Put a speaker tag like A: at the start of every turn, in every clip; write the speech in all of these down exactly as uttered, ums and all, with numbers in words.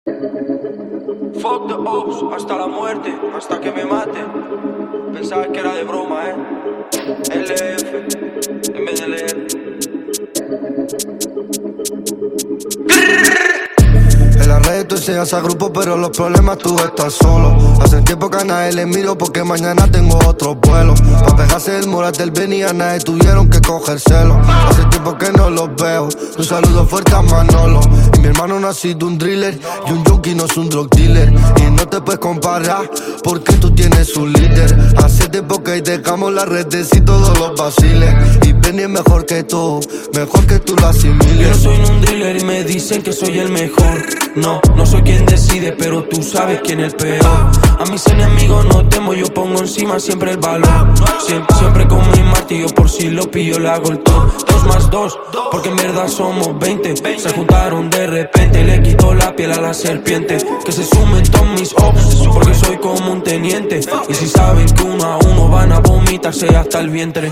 A: Fuck the ops, hasta la muerte, hasta que me mate. Pensaba que era de broma, eh. L F, en vez de leer.
B: En las redes tú enseñas a grupo, pero los problemas tú estás solo. Hace tiempo que a nadie le miro porque mañana tengo otro vuelo. Pa' pegarse el mural del Benny a nadie tuvieron que cogérselo. Hace tiempo que no los veo, un saludo fuerte a Manolo. Y mi hermano no ha sido un driller y un junkie no es un drug dealer. Y no te puedes comparar porque tú tienes un líder. Hace tiempo que dejamos las redes y todos los vaciles. Y Benny es mejor que tú, mejor que tú lo asimiles.
A: Yo no soy un driller y me dicen que soy el mejor. No, no soy quien decide, pero tú sabes quién es el peor. A mis enemigos no temo, yo pongo encima siempre el valor. Siempre, siempre con mi martillo, por si lo pillo le hago el tour. Dos más dos, porque en verdad somos veinte. Se juntaron de repente, le quito la piel a la serpiente. Que se sumen todos mis ops, porque soy como un teniente. Y si saben que uno a uno van a vomitarse hasta el vientre.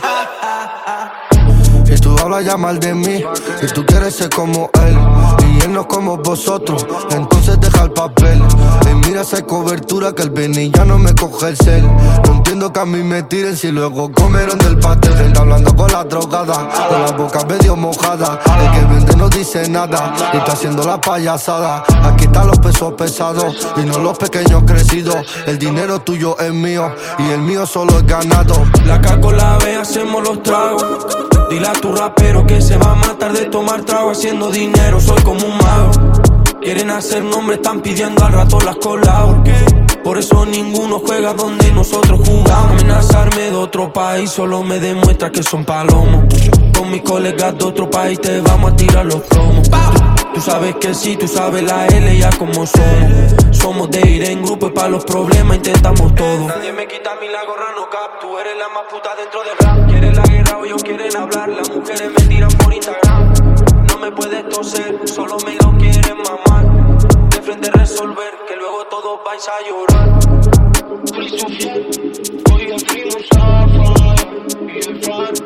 B: Y tú hablas ya mal de mí, y tú quieres ser como él, y él no como vosotros, entonces deja el papel. Y mira esa cobertura que el Benny ya no me coge el cel. No entiendo que a mí me tiren si luego comieron del pastel. Él hablando con la drogada, con la boca medio mojada. El que vende no dice nada, y está haciendo la payasada. Aquí están los pesos pesados, y no los pequeños crecidos. El dinero tuyo es mío, y el mío solo es ganado.
A: La caco la ve, hacemos los tragos. Dile a tu rapero que se va a matar de tomar trago haciendo dinero, soy como un mago. Quieren hacer nombre, están pidiendo al rato las colabos. Por eso ninguno juega donde nosotros jugamos. Amenazarme de otro país solo me demuestra que son palomos. Con mis colegas de otro país te vamos a tirar los promos. Tú sabes que sí, tú sabes la L ya como somos. Somos de ir en grupo y pa' los problemas intentamos todo. Nadie me quita a mí la gorra, no cap. Tú eres la más puta dentro del rap. Quieren la guerra o ellos quieren hablar. Las mujeres me tiran por Instagram. No me puedes toser, solo me lo quieren mamar. De frente resolver, que luego todos vais a llorar.
C: Hoy el primo zafa y el